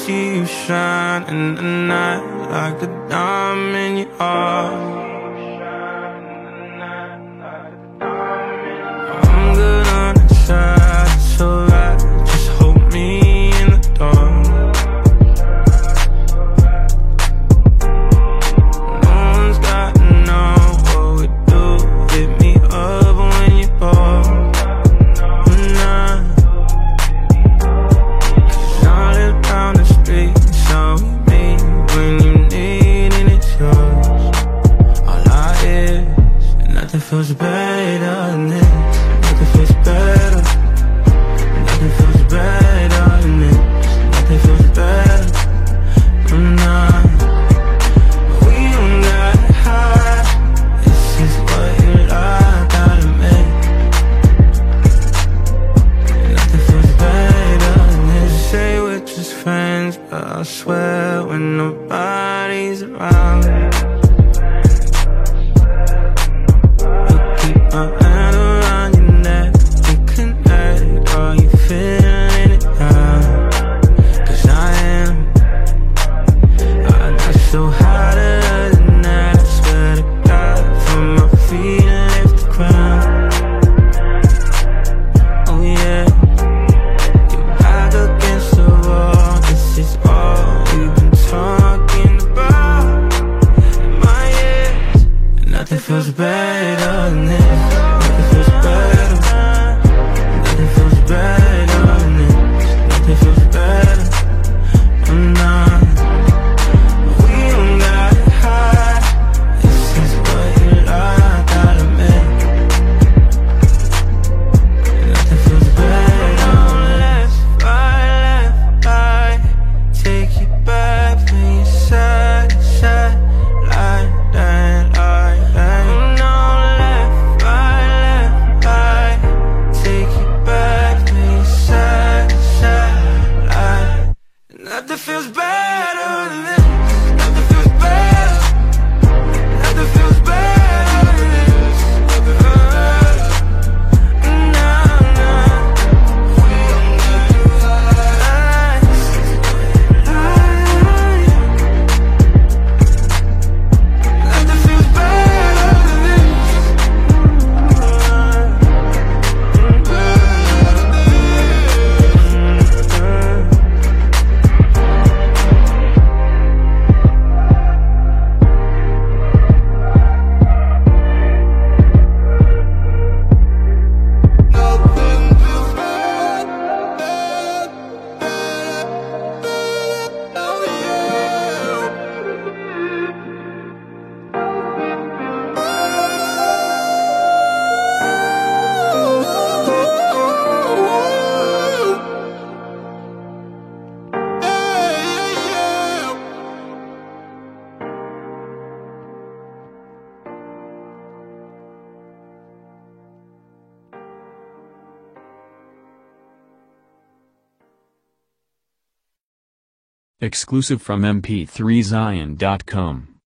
see you shine in the night like a diamond you are. I'm good on the side, so right, just hold me in the dark. No one's got to know what we do. Hit me up when you're bored. Nothing feels better than this. Nothing feels better. Nothing feels better than this. Nothing feels better. Nah, we don't gotta hide. This is what you like, gotta make. Nothing feels better than this. Say we're just friends, but I swear when nobody's around, my hand around your neck, we connect. Are you feeling it now? 'Cause I am. I got so high than that, I swear to God, from my feet and lift the ground. Oh yeah, you're back against the wall. This is all we've been talking about in my ears. Nothing feels better than this. Nothing feels better. Nothing feels better than this. Nothing feels better. Nah, we don't gotta hide. This is what you like, gotta make. Nothing feels better. Left, right, take you back from your side to side, like that, like that. Nothing feels better than this. Nothing feels better. Nothing feels better than this. Nothing feels better. Nah, nah. We don't gotta hide. Nothing feels better than this. Exclusive from mp3zion.com.